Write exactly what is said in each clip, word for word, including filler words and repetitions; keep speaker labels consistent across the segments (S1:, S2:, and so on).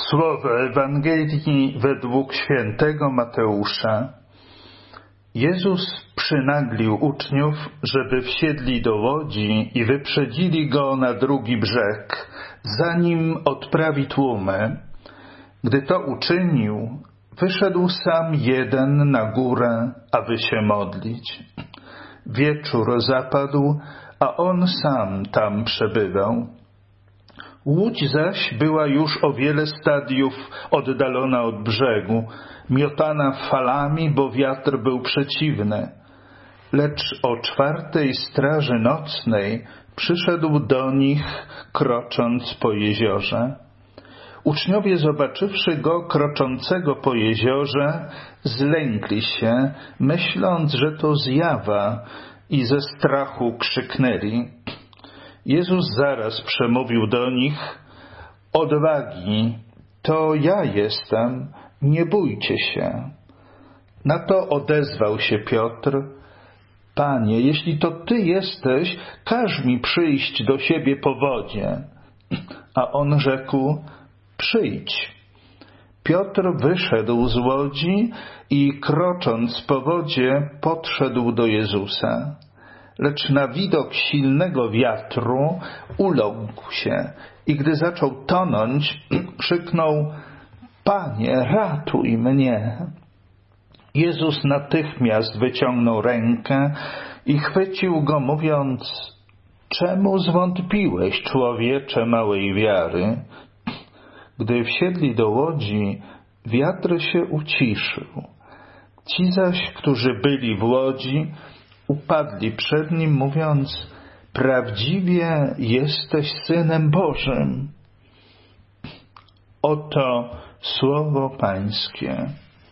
S1: Słowo Ewangelii według świętego Mateusza. Jezus przynaglił uczniów, żeby wsiedli do łodzi i wyprzedzili go na drugi brzeg, zanim odprawi tłumy. Gdy to uczynił, wyszedł sam jeden na górę, aby się modlić. Wieczór zapadł, a on sam tam przebywał. Łódź zaś była już o wiele stadiów oddalona od brzegu, miotana falami, bo wiatr był przeciwny. Lecz o czwartej straży nocnej przyszedł do nich, krocząc po jeziorze. Uczniowie, zobaczywszy go kroczącego po jeziorze, zlękli się, myśląc, że to zjawa, i ze strachu krzyknęli. Jezus zaraz przemówił do nich: odwagi, to ja jestem, nie bójcie się. Na to odezwał się Piotr: Panie, jeśli to Ty jesteś, każ mi przyjść do siebie po wodzie. A on rzekł: przyjdź. Piotr wyszedł z łodzi i krocząc po wodzie podszedł do Jezusa. Lecz na widok silnego wiatru uląkł się i gdy zaczął tonąć, krzyknął: Panie, ratuj mnie! Jezus natychmiast wyciągnął rękę i chwycił go, mówiąc: czemu zwątpiłeś, człowiecze małej wiary? Gdy wsiedli do łodzi, wiatr się uciszył. Ci zaś, którzy byli w łodzi, upadli przed nim, mówiąc: prawdziwie jesteś Synem Bożym. Oto słowo Pańskie.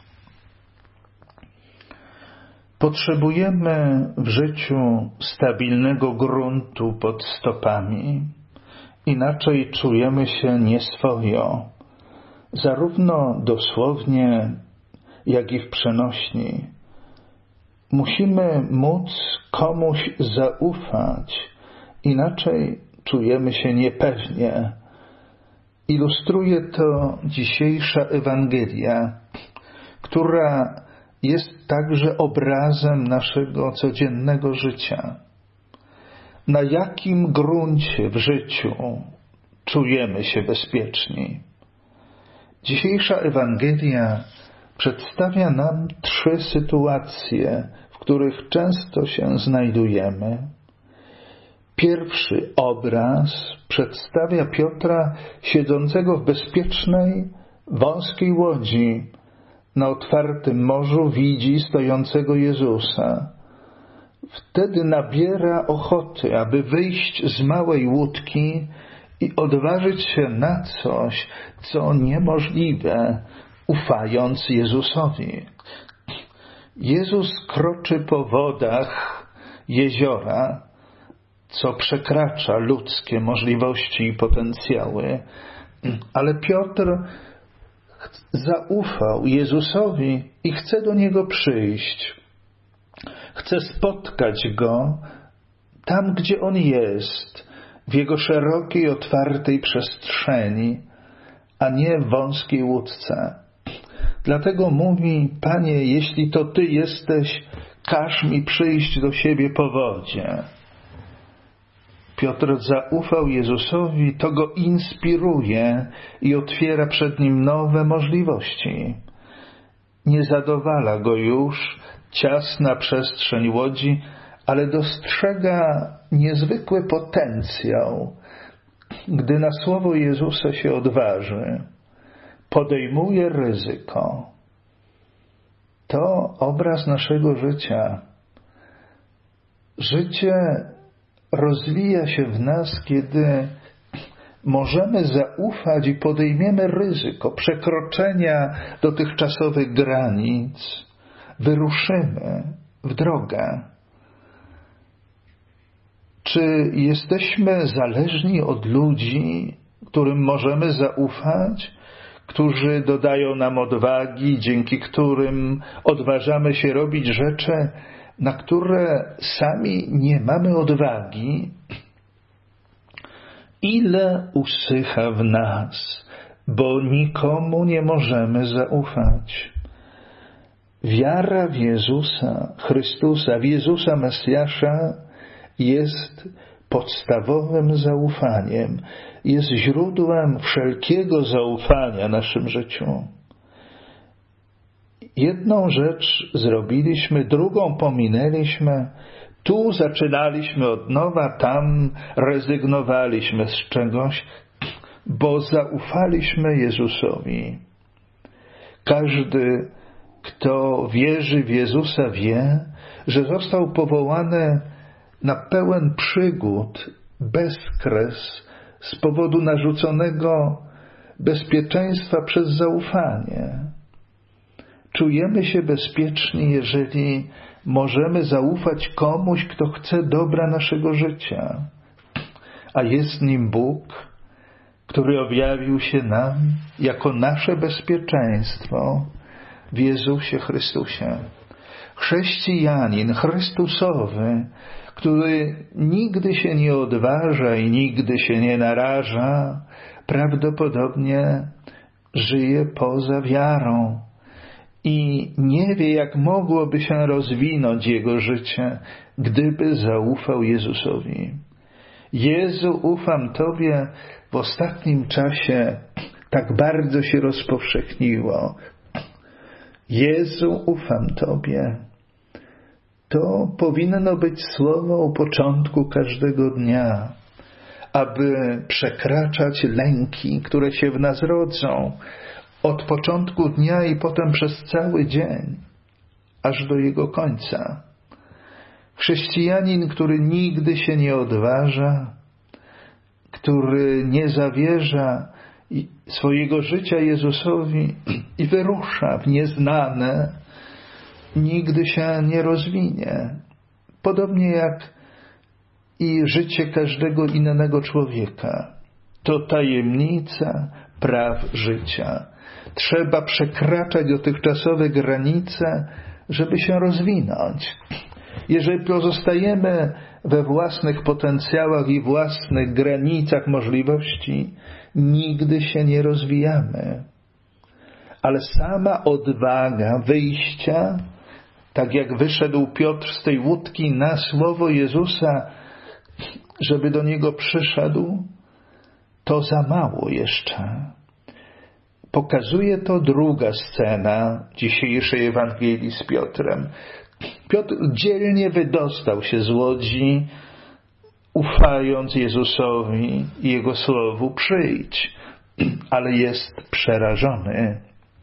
S1: Potrzebujemy w życiu stabilnego gruntu pod stopami. Inaczej czujemy się nieswojo, zarówno dosłownie, jak i w przenośni. Musimy móc komuś zaufać, inaczej czujemy się niepewnie. Ilustruje to dzisiejsza Ewangelia, która jest także obrazem naszego codziennego życia. Na jakim gruncie w życiu czujemy się bezpieczni? Dzisiejsza Ewangelia przedstawia nam trzy sytuacje, w których często się znajdujemy. Pierwszy obraz przedstawia Piotra siedzącego w bezpiecznej, wąskiej łodzi. Na otwartym morzu widzi stojącego Jezusa. Wtedy nabiera ochoty, aby wyjść z małej łódki i odważyć się na coś, co niemożliwe, ufając Jezusowi. Jezus kroczy po wodach jeziora, co przekracza ludzkie możliwości i potencjały, ale Piotr zaufał Jezusowi i chce do Niego przyjść. Chce spotkać Go tam, gdzie On jest, w Jego szerokiej, otwartej przestrzeni, a nie w wąskiej łódce. Dlatego mówi: Panie, jeśli to Ty jesteś, każ mi przyjść do siebie po wodzie. Piotr zaufał Jezusowi, to go inspiruje i otwiera przed nim nowe możliwości. Nie zadowala go już ciasna przestrzeń łodzi, ale dostrzega niezwykły potencjał, gdy na słowo Jezusa się odważy. Podejmuje ryzyko. To obraz naszego życia. Życie rozwija się w nas, kiedy możemy zaufać i podejmiemy ryzyko przekroczenia dotychczasowych granic. Wyruszymy w drogę. Czy jesteśmy zależni od ludzi, którym możemy zaufać, którzy dodają nam odwagi, dzięki którym odważamy się robić rzeczy, na które sami nie mamy odwagi? Ile usycha w nas bo nikomu nie możemy zaufać. Wiara w Jezusa Chrystusa, w Jezusa Mesjasza jest podstawowym zaufaniem, jest źródłem wszelkiego zaufania w naszym życiu. Jedną rzecz zrobiliśmy, drugą pominęliśmy, tu zaczynaliśmy od nowa, tam rezygnowaliśmy z czegoś, bo zaufaliśmy Jezusowi. Każdy, kto wierzy w Jezusa, wie, że został powołany na pełen przygód, bezkres, z powodu narzuconego bezpieczeństwa przez zaufanie. Czujemy się bezpieczni, jeżeli możemy zaufać komuś, kto chce dobra naszego życia. A jest nim Bóg, który objawił się nam jako nasze bezpieczeństwo w Jezusie Chrystusie. Chrześcijanin Chrystusowy, który nigdy się nie odważa i nigdy się nie naraża, prawdopodobnie żyje poza wiarą i nie wie, jak mogłoby się rozwinąć jego życie, gdyby zaufał Jezusowi. Jezu, ufam Tobie, w ostatnim czasie tak bardzo się rozpowszechniło. Jezu, ufam Tobie. To powinno być słowo u początku każdego dnia, aby przekraczać lęki, które się w nas rodzą od początku dnia i potem przez cały dzień, aż do jego końca. Chrześcijanin, który nigdy się nie odważa, który nie zawierza swojego życia Jezusowi i wyrusza w nieznane, nigdy się nie rozwinie. Podobnie jak i życie każdego innego człowieka. To tajemnica praw życia. Trzeba przekraczać dotychczasowe granice, żeby się rozwinąć. Jeżeli pozostajemy we własnych potencjałach i własnych granicach możliwości, nigdy się nie rozwijamy. Ale sama odwaga wyjścia, tak jak wyszedł Piotr z tej łódki na słowo Jezusa, żeby do niego przyszedł, to za mało jeszcze. Pokazuje to druga scena dzisiejszej Ewangelii z Piotrem. Piotr dzielnie wydostał się z łodzi, ufając Jezusowi i Jego słowu przyjdź, ale jest przerażony,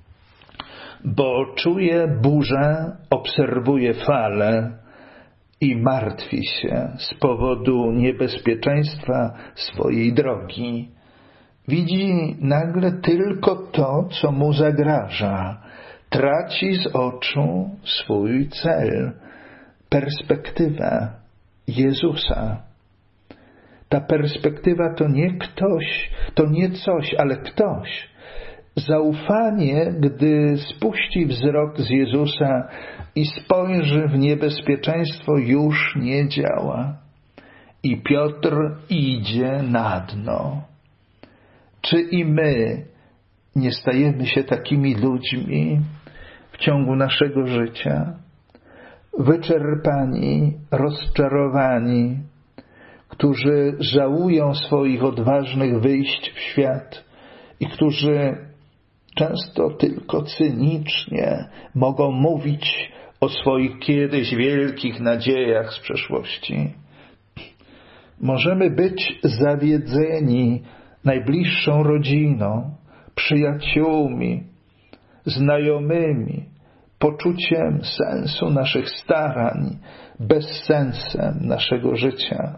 S1: bo czuje burzę, obserwuje falę i martwi się z powodu niebezpieczeństwa swojej drogi. Widzi nagle tylko to, co mu zagraża. Traci z oczu swój cel, perspektywę Jezusa. Ta perspektywa to nie ktoś, to nie coś, ale ktoś. Zaufanie, gdy spuści wzrok z Jezusa i spojrzy w niebezpieczeństwo, już nie działa. I Piotr idzie na dno. Czy i my nie stajemy się takimi ludźmi w ciągu naszego życia? Wyczerpani, rozczarowani, którzy żałują swoich odważnych wyjść w świat i którzy często tylko cynicznie mogą mówić o swoich kiedyś wielkich nadziejach z przeszłości. Możemy być zawiedzeni najbliższą rodziną, przyjaciółmi, znajomymi, poczuciem sensu naszych starań, bezsensem naszego życia.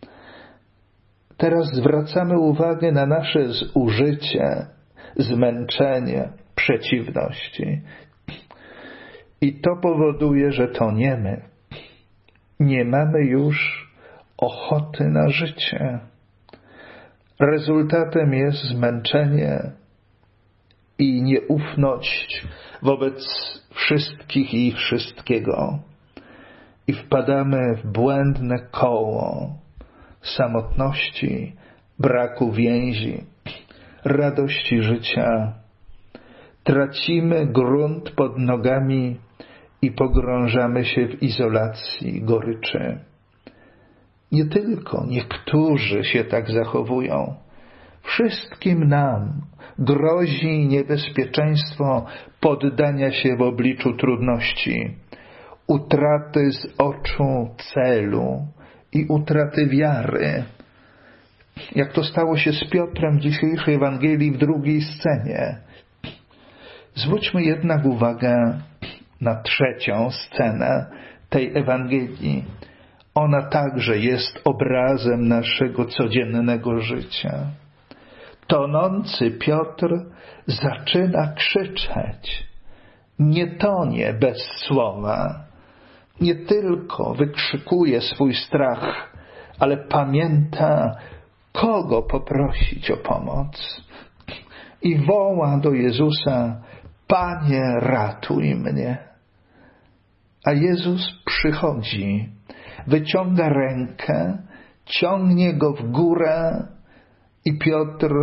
S1: Teraz zwracamy uwagę na nasze zużycie, zmęczenie, przeciwności. I to powoduje, że toniemy. Nie mamy już ochoty na życie. Rezultatem jest zmęczenie i nieufność wobec wszystkich i wszystkiego. I wpadamy w błędne koło samotności, braku więzi, radości życia. Tracimy grunt pod nogami i pogrążamy się w izolacji, goryczy. Nie tylko niektórzy się tak zachowują. Wszystkim nam grozi niebezpieczeństwo poddania się w obliczu trudności, utraty z oczu celu i utraty wiary. Jak to stało się z Piotrem w dzisiejszej Ewangelii w drugiej scenie. Zwróćmy jednak uwagę na trzecią scenę tej Ewangelii. Ona także jest obrazem naszego codziennego życia. Tonący Piotr zaczyna krzyczeć. Nie tonie bez słowa. Nie tylko wykrzykuje swój strach, ale pamięta, kogo poprosić o pomoc. I woła do Jezusa: Panie, ratuj mnie. A Jezus przychodzi, wyciąga rękę, ciągnie go w górę i Piotr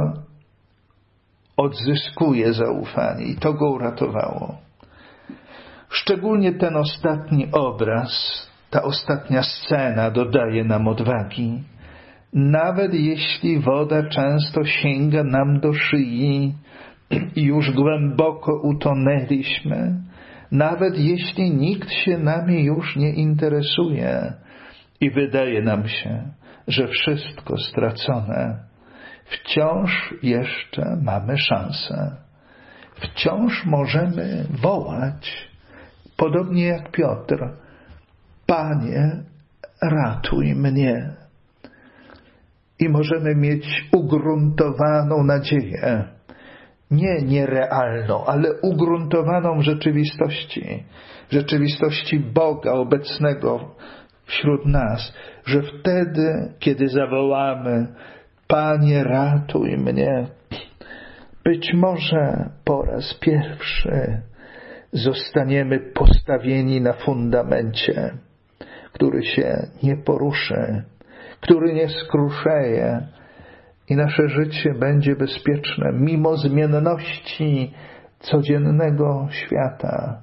S1: odzyskuje zaufanie. I to go uratowało. Szczególnie ten ostatni obraz, ta ostatnia scena dodaje nam odwagi. Nawet jeśli woda często sięga nam do szyi i już głęboko utonęliśmy, nawet jeśli nikt się nami już nie interesuje i wydaje nam się, że wszystko stracone, wciąż jeszcze mamy szansę. Wciąż możemy wołać, podobnie jak Piotr: Panie, ratuj mnie. I możemy mieć ugruntowaną nadzieję, nie nierealną, ale ugruntowaną w rzeczywistości, w rzeczywistości Boga obecnego wśród nas, że wtedy, kiedy zawołamy: Panie, ratuj mnie, być może po raz pierwszy zostaniemy postawieni na fundamencie, który się nie poruszy, który nie skruszeje i nasze życie będzie bezpieczne mimo zmienności codziennego świata.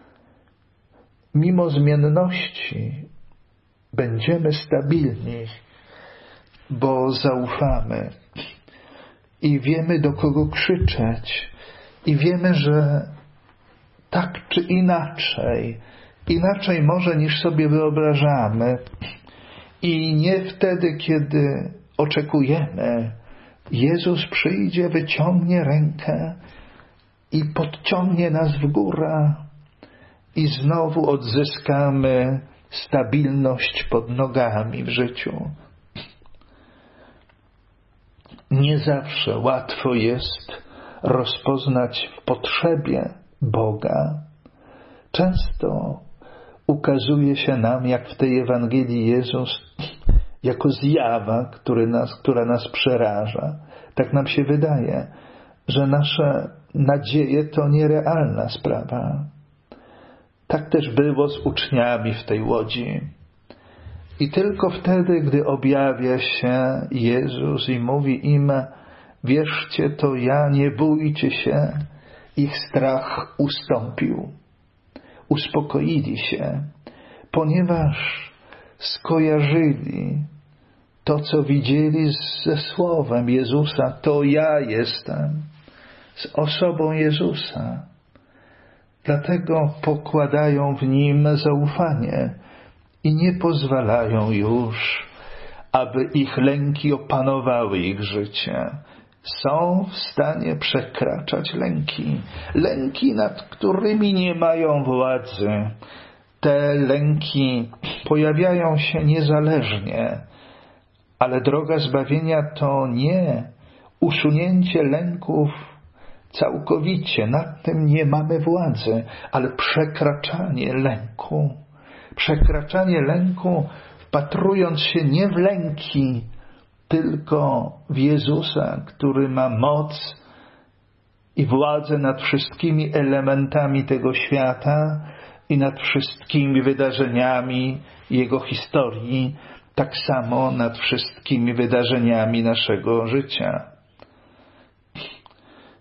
S1: Mimo zmienności będziemy stabilni, bo zaufamy i wiemy, do kogo krzyczeć, i wiemy, że tak czy inaczej, inaczej może niż sobie wyobrażamy, i nie wtedy, kiedy oczekujemy, Jezus przyjdzie, wyciągnie rękę i podciągnie nas w górę i znowu odzyskamy stabilność pod nogami w życiu. Nie zawsze łatwo jest rozpoznać w potrzebie Boga. Często ukazuje się nam, jak w tej Ewangelii, Jezus jako zjawa, który nas, która nas przeraża. Tak nam się wydaje, że nasze nadzieje to nierealna sprawa. Tak też było z uczniami w tej łodzi. I tylko wtedy, gdy objawia się Jezus i mówi im: wierzcie to ja, nie bójcie się, ich strach ustąpił. Uspokoili się, ponieważ skojarzyli to, co widzieli ze słowem Jezusa. To ja jestem z osobą Jezusa. Dlatego pokładają w Nim zaufanie i nie pozwalają już, aby ich lęki opanowały ich życie. Są w stanie przekraczać lęki. Lęki, nad którymi nie mają władzy. Te lęki pojawiają się niezależnie, ale droga zbawienia to nie usunięcie lęków całkowicie, nad tym nie mamy władzy, ale przekraczanie lęku. Przekraczanie lęku, wpatrując się nie w lęki, tylko w Jezusa, który ma moc i władzę nad wszystkimi elementami tego świata i nad wszystkimi wydarzeniami Jego historii, tak samo nad wszystkimi wydarzeniami naszego życia.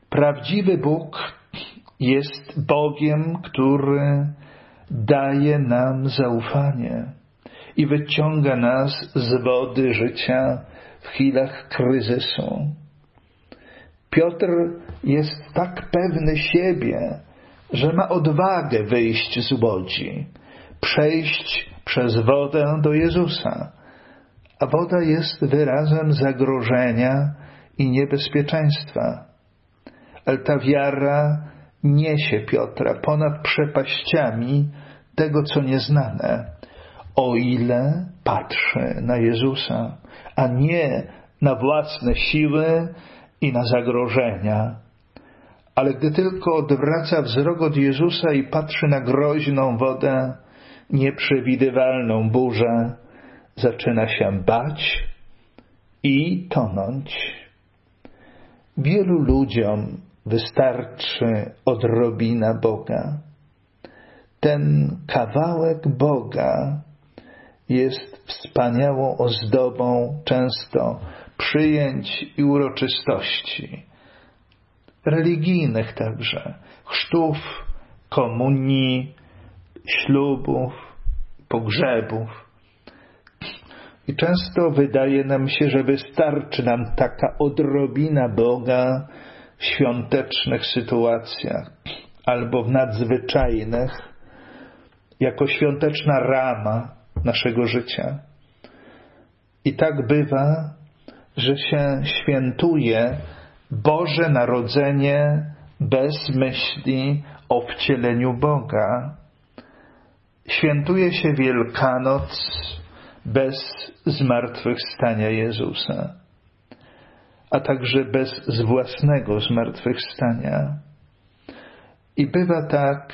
S1: Prawdziwy Bóg jest Bogiem, który daje nam zaufanie i wyciąga nas z wody życia w chwilach kryzysu. Piotr jest tak pewny siebie, że ma odwagę wyjść z łodzi, przejść przez wodę do Jezusa, a woda jest wyrazem zagrożenia i niebezpieczeństwa. Ale ta wiara niesie Piotra ponad przepaściami tego, co nieznane, o ile patrzy na Jezusa, a nie na własne siły i na zagrożenia. Ale gdy tylko odwraca wzrok od Jezusa i patrzy na groźną wodę, nieprzewidywalną burzę, zaczyna się bać i tonąć. Wielu ludziom wystarczy odrobina Boga. Ten kawałek Boga jest wspaniałą ozdobą często przyjęć i uroczystości, religijnych także, chrztów, komunii, ślubów, pogrzebów. I często wydaje nam się, że wystarczy nam taka odrobina Boga w świątecznych sytuacjach albo w nadzwyczajnych, jako świąteczna rama naszego życia. I tak bywa, że się świętuje Boże Narodzenie bez myśli o wcieleniu Boga. Świętuje się Wielkanoc bez zmartwychwstania Jezusa, a także bez własnego zmartwychwstania. I bywa tak,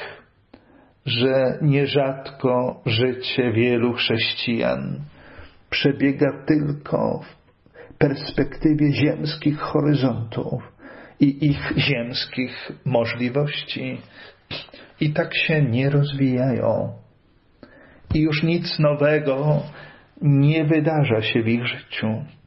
S1: że nierzadko życie wielu chrześcijan przebiega tylko w perspektywie ziemskich horyzontów i ich ziemskich możliwości. I tak się nie rozwijają. I już nic nowego nie wydarza się w ich życiu.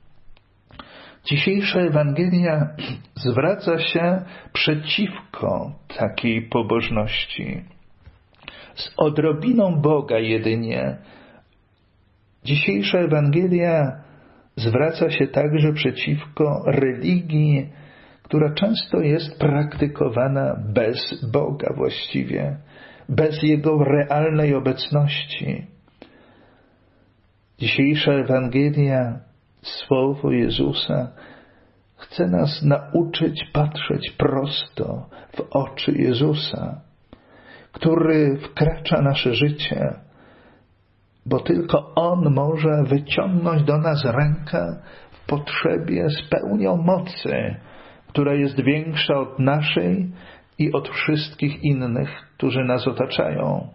S1: Dzisiejsza Ewangelia zwraca się przeciwko takiej pobożności. Z odrobiną Boga jedynie. Dzisiejsza Ewangelia zwraca się także przeciwko religii, która często jest praktykowana bez Boga właściwie, bez Jego realnej obecności. Dzisiejsza Ewangelia, Słowo Jezusa, chce nas nauczyć patrzeć prosto w oczy Jezusa, który wkracza nasze życie, bo tylko On może wyciągnąć do nas rękę w potrzebie z pełnią mocy, która jest większa od naszej i od wszystkich innych, którzy nas otaczają.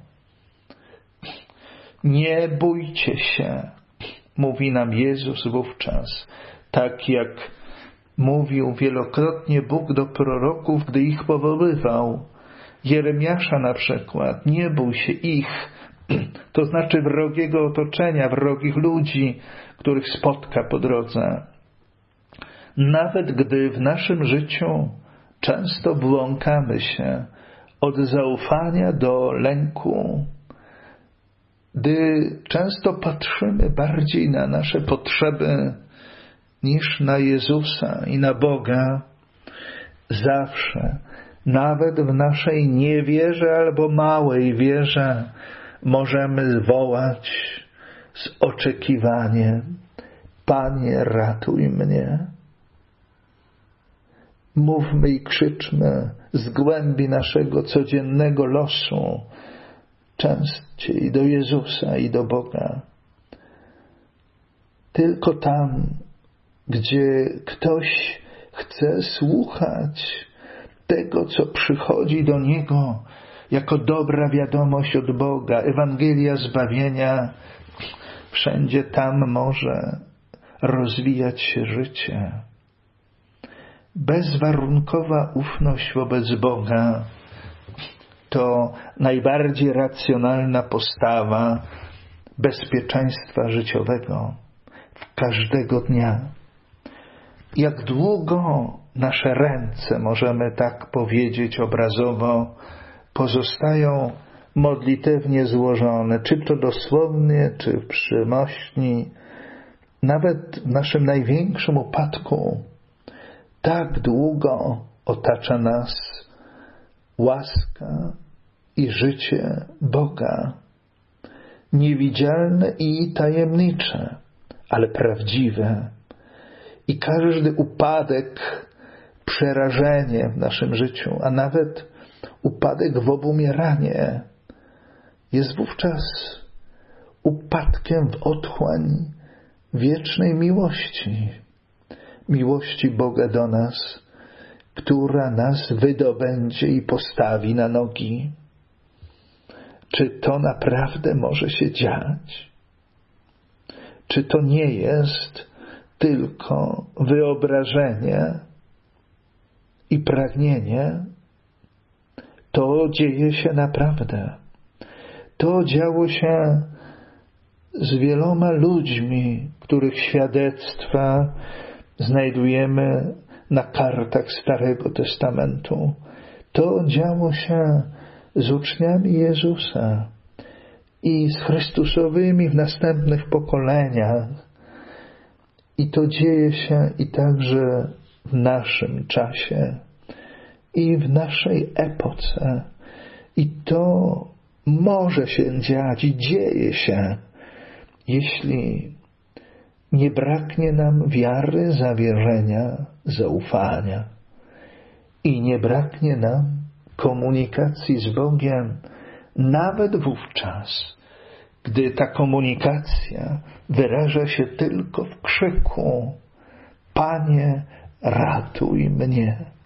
S1: Nie bójcie się, mówi nam Jezus wówczas, tak jak mówił wielokrotnie Bóg do proroków, gdy ich powoływał. Jeremiasza na przykład, nie bój się ich, to znaczy wrogiego otoczenia, wrogich ludzi, których spotka po drodze. Nawet gdy w naszym życiu często błąkamy się od zaufania do lęku, gdy często patrzymy bardziej na nasze potrzeby niż na Jezusa i na Boga, zawsze, nawet w naszej niewierze albo małej wierze, możemy wołać z oczekiwaniem: Panie, ratuj mnie. Mówmy i krzyczmy z głębi naszego codziennego losu częściej do Jezusa i do Boga. Tylko tam, gdzie ktoś chce słuchać tego, co przychodzi do Niego jako dobra wiadomość od Boga, Ewangelia zbawienia, wszędzie tam może rozwijać się życie. Bezwarunkowa ufność wobec Boga to najbardziej racjonalna postawa bezpieczeństwa życiowego w każdego dnia. Jak długo nasze ręce, możemy tak powiedzieć obrazowo, pozostają modlitewnie złożone, czy to dosłownie, czy w przymośni, nawet w naszym największym upadku. Tak długo otacza nas łaska i życie Boga. Niewidzialne i tajemnicze, ale prawdziwe. I każdy upadek, przerażenie w naszym życiu, a nawet upadek w obumieranie jest wówczas upadkiem w otchłań wiecznej miłości. Miłości Boga do nas, która nas wydobędzie i postawi na nogi. Czy to naprawdę może się dziać? Czy to nie jest tylko wyobrażenie i pragnienie? To dzieje się naprawdę. To działo się z wieloma ludźmi, których świadectwa znajdujemy na kartach Starego Testamentu. To działo się z uczniami Jezusa i z Chrystusowymi w następnych pokoleniach. I to dzieje się i także w naszym czasie i w naszej epoce. I to może się dziać i dzieje się, jeśli nie braknie nam wiary, zawierzenia, zaufania i nie braknie nam komunikacji z Bogiem, nawet wówczas, gdy ta komunikacja wyraża się tylko w krzyku: Panie, ratuj mnie.